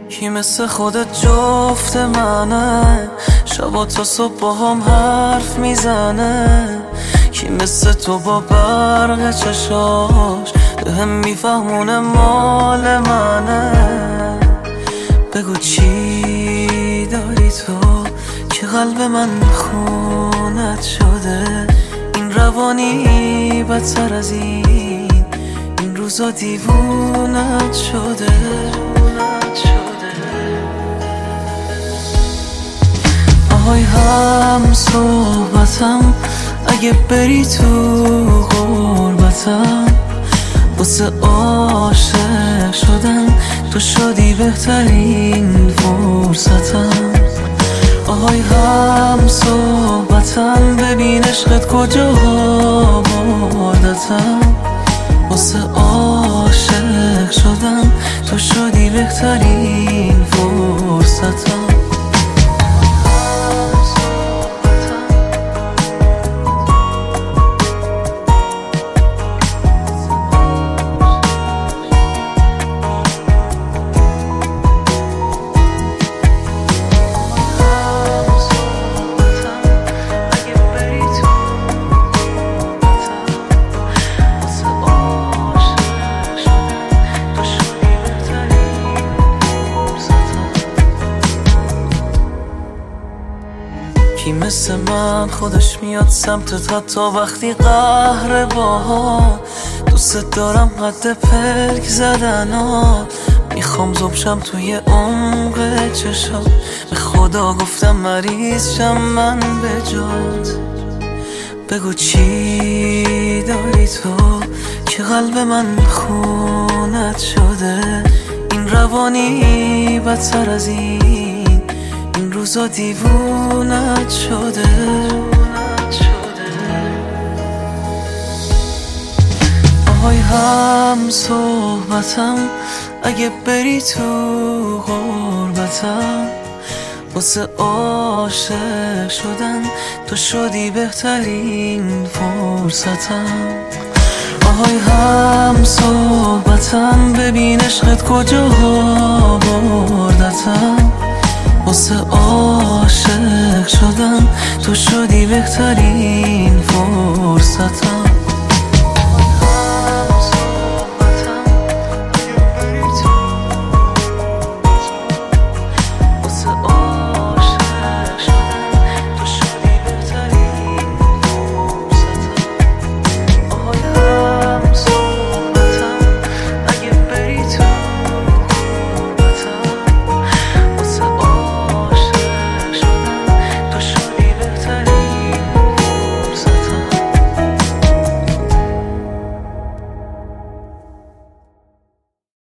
کی مثل خودت جفت منه، شبا تا صبح با هم حرف میزنه. کی مثل تو با برق چشاش به هم میفهمونه مال منه. بگو چی داری تو که قلب من خونت شده. این روانی بدتر از این روزا دیوونت شده. آهای هم صحبتم، اگه بری تو غربتم، واسه عاشق شدن تو شدی بهترین فرصتم. آهای هم صحبتم، ببین عشقت کجا بردتم. واسه عاشق شدن تو شدی بهترین فرصتم. کی مثل من خودش میاد سمتت حتی وقتی قهر باها. دوست دارم حد پلک زدنا، میخوام زبشم توی عمق چشات. به خدا گفتم مریض شم من به جات. بگو چی داری تو که قلب من خونت شده. این روانی بدتر از این روزا دیوونت شده. آهای هم صحبتم، اگه بری تو غربتم، واسه عاشق شدن تو شدی بهترین فرصتم. آهای هم صحبتم، ببین عشقت کجا بردتم. واسه عاشق شدن تو شدی بهترین فرصتم.